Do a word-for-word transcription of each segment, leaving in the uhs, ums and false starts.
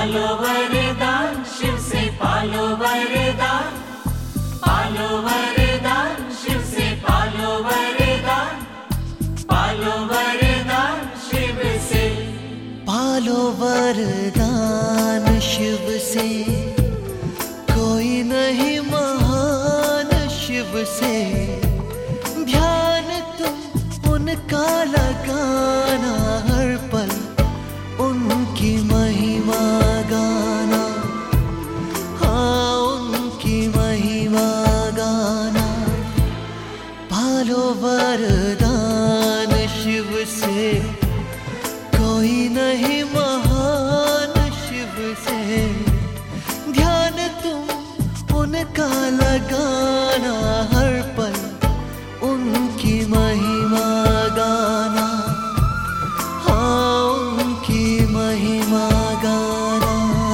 पालो वरदान शिव से पालो वरदान, पालो वरदान शिव से पालो वरदान, पालो वरदान शिव से, पालो वरदान शिव से, कोई नहीं महान शिव से। ध्यान तुम उनका लगाना, हर पल उनकी महिमा गाना, हाँ उनकी महिमा गाना। पालो वरदान शिव से, कोई नहीं महान शिव से। ध्यान तुम उनका लगाना, हर पल उनकी महिमा गाना, हाँ उनकी महिमा गाना,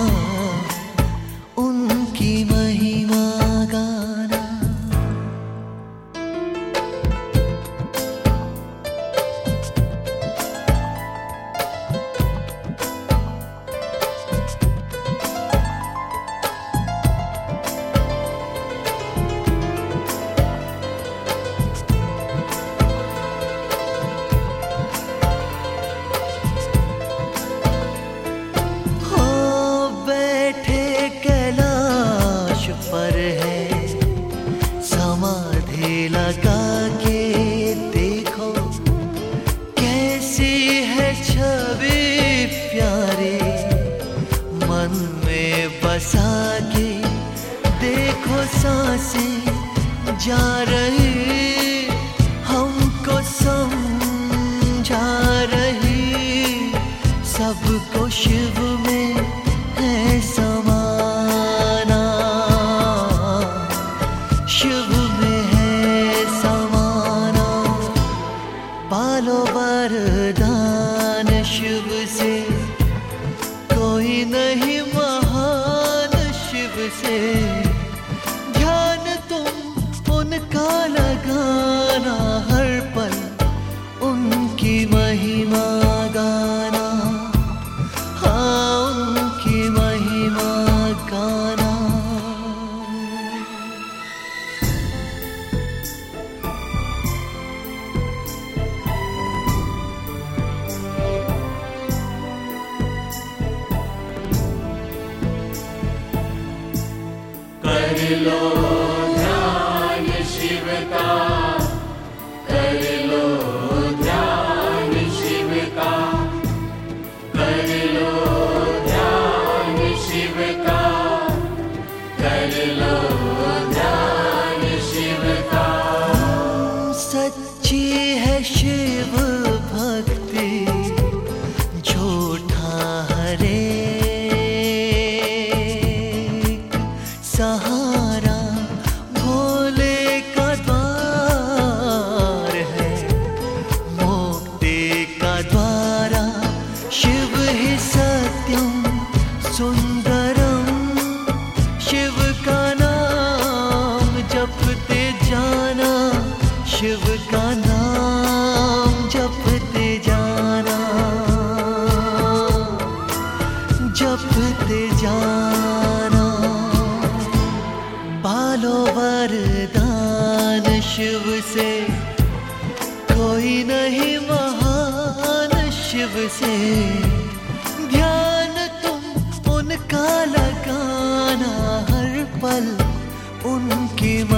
उनकी महिमा गाना। पर है समाधि लगा के देखो, कैसी है छवि प्यारी। मन में बसा के देखो, सांसें जा रही, हमको समझा रही। सबको शिव में है समाना, शिव में है समाना। पालो वरदान शिव से, कोई नहीं महान शिव से। ध्यान तुम उनका लगाना, हर पल उनकी महिमा गाना, हाँ उनकी महिमा गाना। कर लो ध्यान शिव का, कर लो ध्यान शिव का, कर लो ध्यान शिव का, कर लो ध्यान शिव का। सच्ची है शिव भक्ति, झूठा हरे सहारा। भोले का द्वार है, मुक्ति का द्वारा। शिव ही सत्यम सुंदरम, शिव का नाम जपते जाना, शिव का नाम जपते जाना, जपते जाना। पालो वरदान शिव से, कोई नहीं महान शिव से। ध्यान तुम उनका लगाना, हर पल उनकी